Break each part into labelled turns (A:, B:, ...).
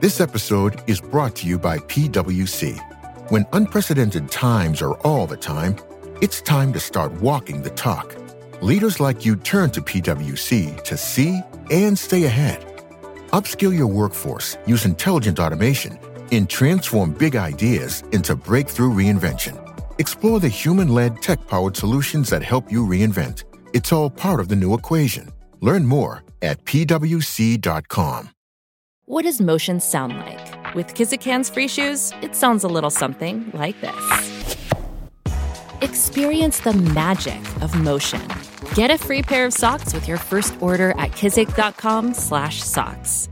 A: This episode is brought to you by PwC. When unprecedented times are all the time, it's time to start walking the talk. Leaders like you turn to PwC to see and stay ahead. Upskill your workforce, use intelligent automation, and transform big ideas into breakthrough reinvention. Explore the human-led, tech-powered solutions that help you reinvent. It's all part of the new equation. Learn more at pwc.com.
B: What does motion sound like? With Kizikans free shoes, it sounds a little something like this. Experience the magic of motion. Get a free pair of socks with your first order at kizik.com/socks.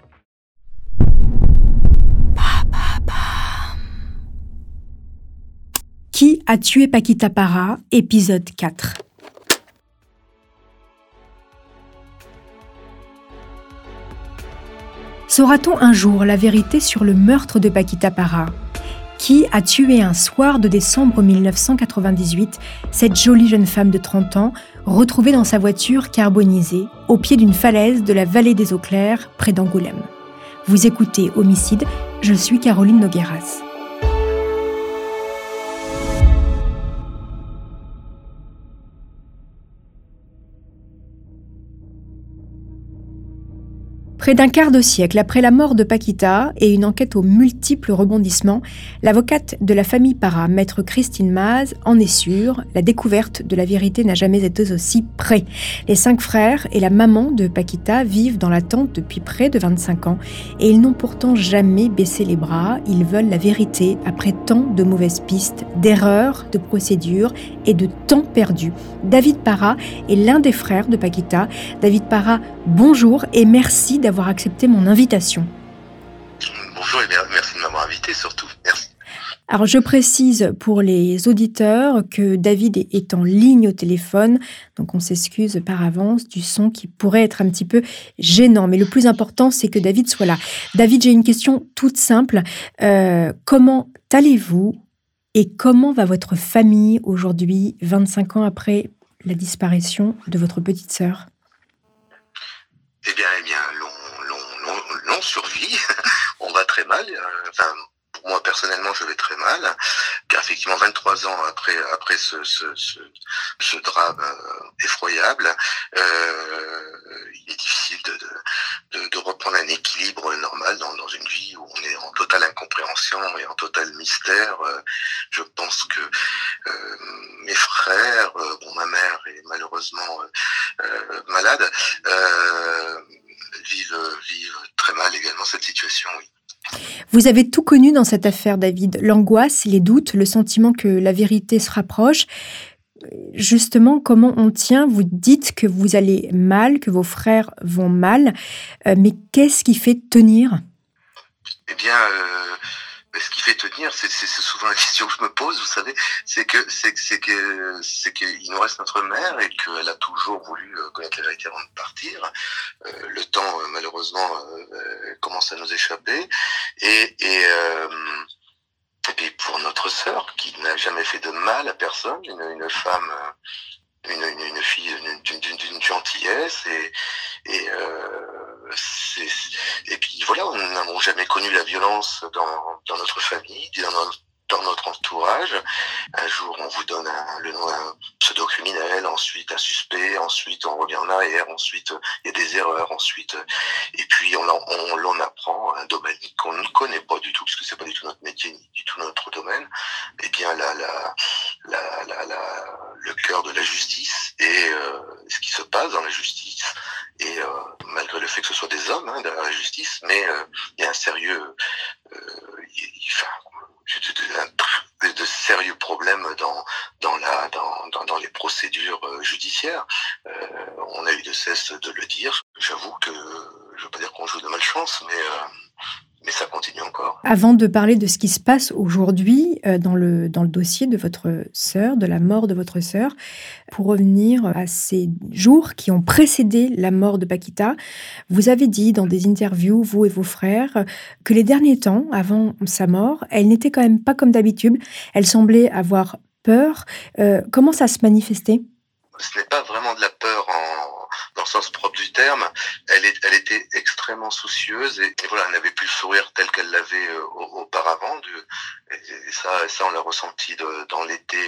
C: Qui a tué Paquita Parra, épisode 4. Saura-t-on un jour la vérité sur le meurtre de Paquita Parra ? Qui a tué un soir de décembre 1998 cette jolie jeune femme de 30 ans, retrouvée dans sa voiture carbonisée, au pied d'une falaise de la vallée des Eaux Claires, près d'Angoulême ? Vous écoutez Homicide, je suis Caroline Nogueras. Près d'un quart de siècle après la mort de Paquita et une enquête aux multiples rebondissements, l'avocate de la famille Parra, maître Christine Maz, en est sûre, la découverte de la vérité n'a jamais été aussi près. Les 5 frères et la maman de Paquita vivent dans l'attente depuis près de 25 ans et ils n'ont pourtant jamais baissé les bras. Ils veulent la vérité après tant de mauvaises pistes, d'erreurs, de procédures et de temps perdu. David Parra est l'un des frères de Paquita. David Parra, bonjour et merci d'avoir accepté mon invitation.
D: Bonjour et merci de m'avoir invité surtout. Merci.
C: Alors je précise pour les auditeurs que David est en ligne au téléphone, donc on s'excuse par avance du son qui pourrait être un petit peu gênant. Mais le plus important, c'est que David soit là. David, j'ai une question toute simple. Comment allez-vous et comment va votre famille aujourd'hui, 25 ans après la disparition de votre petite sœur ?
D: Eh bien, l'on survit. On va très mal. Pour moi, personnellement, je vais très mal. Car effectivement, 23 ans après ce drame effroyable, il est difficile de reprendre un équilibre normal dans une vie où on est en totale incompréhension et en total mystère. Je pense que mes frères, ma mère est malheureusement malade, vivent très mal également cette situation, oui.
C: Vous avez tout connu dans cette affaire, David. L'angoisse, les doutes, le sentiment que la vérité se rapproche. Justement, comment on tient ? Vous dites que vous allez mal, que vos frères vont mal. Mais qu'est-ce qui fait tenir ?
D: Eh bien, ce qui fait tenir, c'est souvent la question que je me pose, vous savez, c'est qu'il nous reste notre mère et qu'elle a toujours voulu connaître la vérité avant de partir. Le temps, malheureusement, commence à nous échapper. Et puis pour notre sœur, qui n'a jamais fait de mal à personne, une femme, une fille d'une gentillesse et puis voilà, nous n'avons jamais connu la violence dans notre famille, dans notre entourage. Un jour, on vous donne le nom d'un pseudo-criminel, ensuite un suspect, ensuite on revient en arrière, ensuite il y a des erreurs, ensuite et puis on l'en apprend un domaine qu'on ne connaît pas du tout, parce que c'est pas du tout notre métier, ni du tout notre domaine. Et bien le cœur de la justice et ce qui se passe dans la justice. Et malgré le fait que ce soit des hommes derrière la justice, mais il y a un sérieux, de sérieux problèmes dans les procédures judiciaires. On a eu de cesse de le dire. J'avoue que je veux pas dire qu'on joue de malchance, mais ça continue encore.
C: Avant de parler de ce qui se passe aujourd'hui dans le dossier de votre sœur, de la mort de votre sœur, pour revenir à ces jours qui ont précédé la mort de Paquita, vous avez dit dans des interviews, vous et vos frères, que les derniers temps, avant sa mort, elle n'était quand même pas comme d'habitude. Elle semblait avoir peur. Comment ça se manifestait ?
D: Ce n'est pas vraiment de la peur dans sens propre du terme, elle était extrêmement soucieuse et voilà, elle n'avait plus le sourire tel qu'elle l'avait auparavant. Et ça, on l'a ressenti dans l'été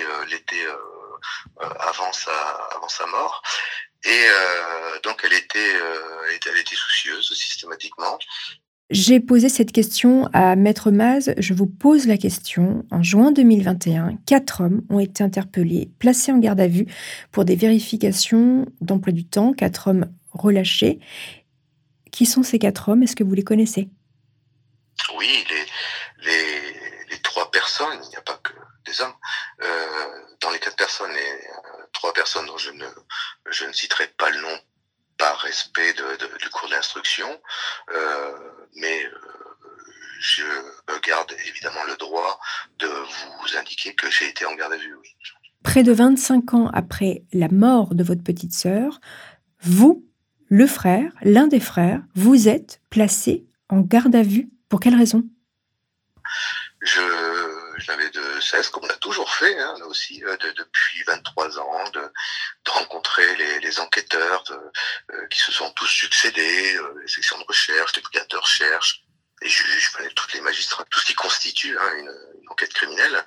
D: avant sa mort. Et donc elle était soucieuse systématiquement.
C: J'ai posé cette question à Maître Maz. Je vous pose la question. En juin 2021, 4 hommes ont été interpellés, placés en garde à vue pour des vérifications d'emploi du temps. 4 hommes relâchés. Qui sont ces 4 hommes? Est-ce que vous les connaissez?
D: Oui, les 3 personnes, il n'y a pas que des hommes. Dans les 4 personnes, les 3 personnes dont je ne citerai pas le nom par respect du cours d'instruction, mais je garde évidemment le droit de vous indiquer que j'ai été en garde à vue, oui.
C: Près de 25 ans après la mort de votre petite sœur, vous, le frère, l'un des frères, vous êtes placé en garde à vue. Pour quelle raison?
D: Je n'avais de cesse, comme on l'a toujours fait, hein, là aussi, depuis 23 ans, de rencontrer les enquêteurs qui se sont tous succédés, les sections de recherche, les brigades de recherche, les juges, tous les magistrats, tout ce qui constitue une enquête criminelle.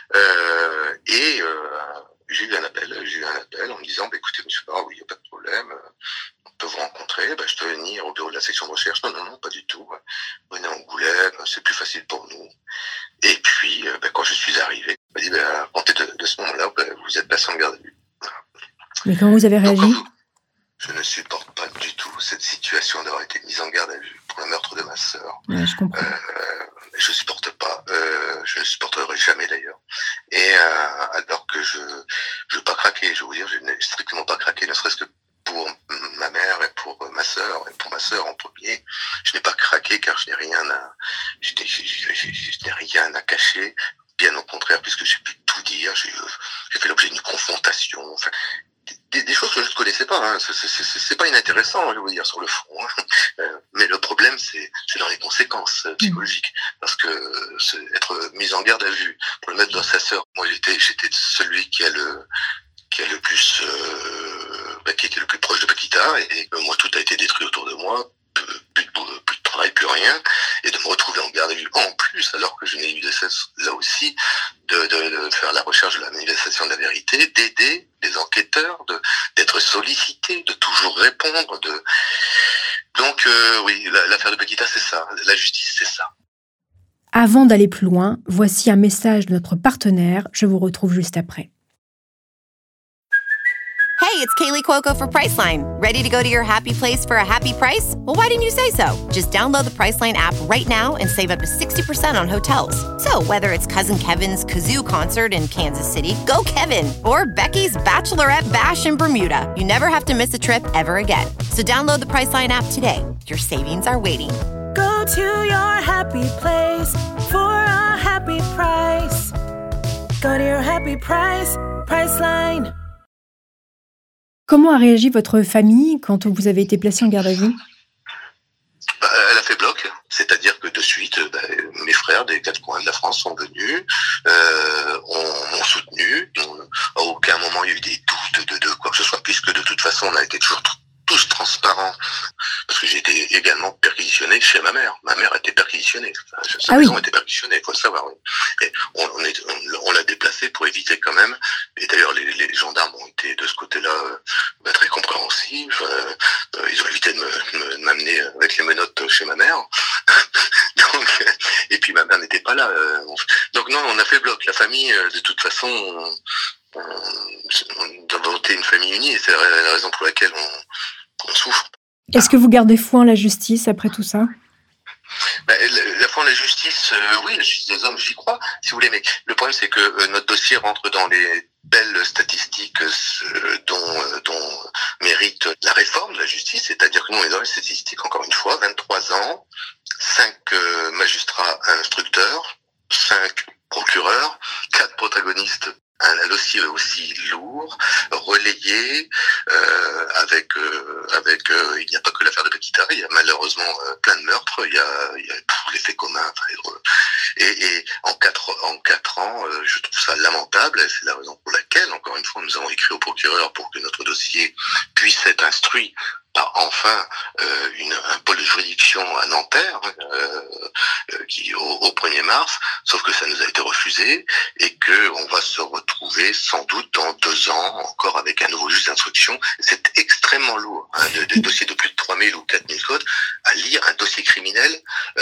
D: J'ai eu un appel en me disant, écoutez, monsieur Barra, oui, il n'y a pas de problème, on peut vous rencontrer, je peux venir au bureau de la section de recherche. Non, pas du tout. Venez à Angoulême, c'est plus facile pour nous. Et puis, quand je suis arrivé, il m'a dit, à compter de ce moment-là, vous êtes placé en garde à vue. Voilà.
C: Mais comment vous avez réagi?
D: Je ne supporte pas du tout cette situation d'avoir été mise en garde à vue pour le meurtre de ma sœur.
C: Ouais, je comprends.
D: Je supporte pas. Je ne supporterai jamais d'ailleurs. Et alors que je veux pas craquer, je veux vous dire, je n'ai strictement pas craqué, ne serait-ce que pour ma mère et pour ma sœur, et pour ma sœur en premier. Je n'ai pas craqué car je n'ai rien à cacher. Bien au contraire, puisque j'ai pu tout dire, j'ai fait l'objet d'une confrontation. Enfin, des choses que je ne connaissais pas. Hein. C'est pas inintéressant, je veux dire, sur le fond. Hein. Mais le problème, c'est dans les conséquences psychologiques. Parce que être mis en garde à vue pour le mettre dans sa sœur, moi j'étais celui qui était le plus proche de Paquita, et moi tout a été détruit autour de moi. Plus de travail, plus rien, et de me retrouver en garde à vue en plus, alors que je n'ai eu de cesse, là aussi, de faire la recherche de la manifestation de la vérité, d'aider les enquêteurs, d'être sollicité, de toujours répondre. Donc, oui, l'affaire de Paquita, c'est ça. La justice, c'est ça.
C: Avant d'aller plus loin, voici un message de notre partenaire. Je vous retrouve juste après.
E: Hey, it's Kaylee Cuoco for Priceline. Ready to go to your happy place for a happy price? Well, why didn't you say so? Just download the Priceline app right now and save up to 60% on hotels. So whether it's Cousin Kevin's Kazoo Concert in Kansas City, go Kevin, or Becky's Bachelorette Bash in Bermuda, you never have to miss a trip ever again. So download the Priceline app today. Your savings are waiting.
F: Go to your happy place for a happy price. Go to your happy price, Priceline.
C: Comment a réagi votre famille quand vous avez été placé en garde à vue?
D: Elle a fait bloc, c'est-à-dire que de suite, mes frères des 4 coins de la France sont venus, m'ont soutenu. À aucun moment il y a eu des doutes de quoi que ce soit, puisque de toute façon on a été toujours tous transparents, parce que j'ai été également perquisitionné chez ma mère. Ma mère a été perquisitionnée, sa maison a été perquisitionnée, il faut le savoir. Oui. Et on l'a déplacé pour éviter quand même, et d'ailleurs les gendarmes ont été de ce côté-là très compréhensifs. Ils ont évité de m'amener avec les menottes chez ma mère. Donc, et puis ma mère n'était pas là. Donc non, on a fait bloc. La famille, de toute façon, on doit voter une famille unie, et c'est la raison pour laquelle on souffre.
C: Est-ce que vous gardez foi en la justice après tout ça?
D: La foi en la justice, oui, la justice des hommes, j'y crois, si vous voulez, mais le problème c'est que notre dossier rentre dans les belles statistiques dont mérite la réforme de la justice, c'est-à-dire que nous on est dans les statistiques, encore une fois, 23 ans, 5 magistrats instructeurs, 5 procureurs, 4 protagonistes, un dossier aussi lourd, relayé, il n'y a pas que l'affaire de Paquita, il y a malheureusement plein de meurtres, il y a tous les faits communs, Et en 4 ans, je trouve ça lamentable. Et c'est la raison pour laquelle, encore une fois, nous avons écrit au procureur pour que notre dossier puisse être instruit par enfin un pôle de juridiction à Nanterre qui au 1er mars, sauf que ça nous a été refusé et que on va se retrouver sans doute dans 2 ans encore avec un nouveau juge d'instruction. C'est extrêmement lourd, des dossiers de plus de 3000 ou 4000 codes à lire. Un dossier criminel,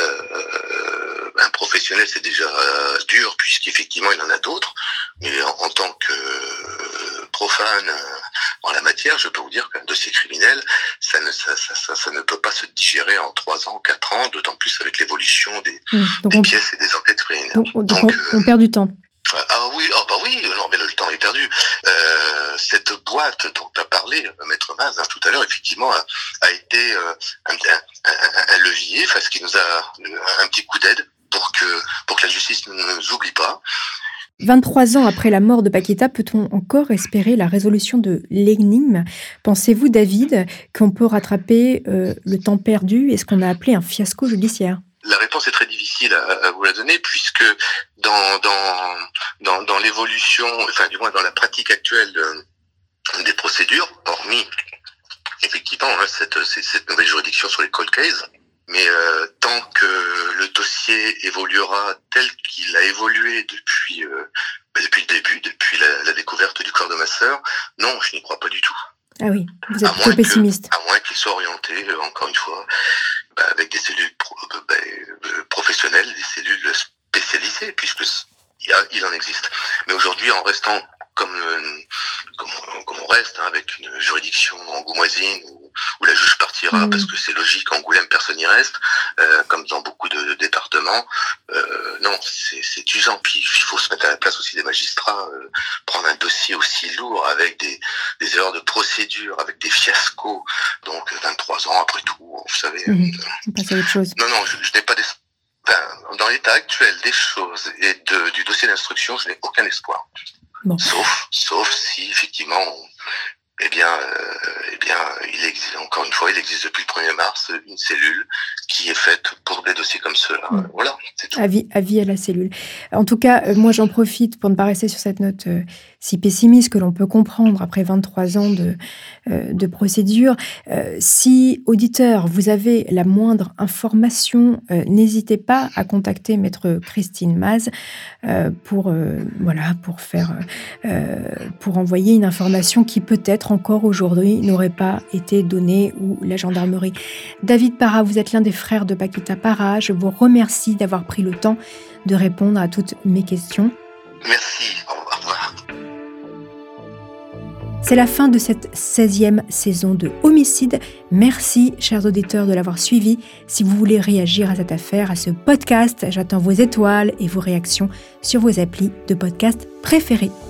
D: un professionnel, c'est déjà dur puisqu'effectivement il en a d'autres, mais en tant que profane en la matière, je peux vous dire qu'un dossier criminel, ça ne peut pas se digérer en 3 ans, 4 ans, d'autant plus avec l'évolution des pièces et des enquêtes criminelles.
C: Donc on perd du temps.
D: Ah oui, non, mais le temps est perdu. Cette boîte dont tu as parlé, Maître Maz, tout à l'heure, effectivement, a été un levier, ce qui nous a un petit coup d'aide pour que la justice ne nous oublie pas.
C: 23 ans après la mort de Paquita, peut-on encore espérer la résolution de l'énigme ? Pensez-vous, David, qu'on peut rattraper le temps perdu et ce qu'on a appelé un fiasco judiciaire ?
D: La réponse est très difficile à vous la donner puisque dans l'évolution, enfin du moins dans la pratique actuelle des procédures, hormis effectivement cette nouvelle juridiction sur les cold cases, mais tant que le dossier évoluera tel qu'il a évolué depuis le début, depuis la découverte du corps de ma sœur, non, je n'y crois pas du tout.
C: Ah oui, vous êtes plutôt pessimiste.
D: À moins qu'il soit orienté, encore une fois, avec des cellules professionnelles, des cellules spécialisées, puisqu'il en existe. Mais aujourd'hui, en restant comme on reste, avec une juridiction angoumoisine où la juge partira parce que c'est logique, Angoulême personne n'y reste, comme dans beaucoup de départements. Non, c'est usant. Puis il faut se mettre à la place aussi des magistrats, prendre un dossier aussi lourd avec des erreurs de procédure, avec des fiascos. Donc 23 ans après tout, vous savez.
C: On passe à autre chose.
D: Non, je n'ai pas dans l'état actuel des choses et du dossier d'instruction, je n'ai aucun espoir. Bon. Sauf si effectivement, il existe, encore une fois, il existe depuis le 1er mars une cellule qui est faite pour des dossiers comme ceux-là. Voilà, c'est tout.
C: Avis à la cellule. En tout cas, moi j'en profite pour ne pas rester sur cette note si pessimiste que l'on peut comprendre après 23 ans de procédure. Si, auditeur, vous avez la moindre information, n'hésitez pas à contacter Maître Christine Maz pour envoyer une information qui peut-être encore aujourd'hui n'aurait pas été donnée ou la gendarmerie. David Parra, vous êtes l'un des frères de Paquita Parra. Je vous remercie d'avoir pris le temps de répondre à toutes mes questions.
D: Merci, au revoir.
C: C'est la fin de cette 16e saison de Homicide. Merci, chers auditeurs, de l'avoir suivi. Si vous voulez réagir à cette affaire, à ce podcast, j'attends vos étoiles et vos réactions sur vos applis de podcast préférés.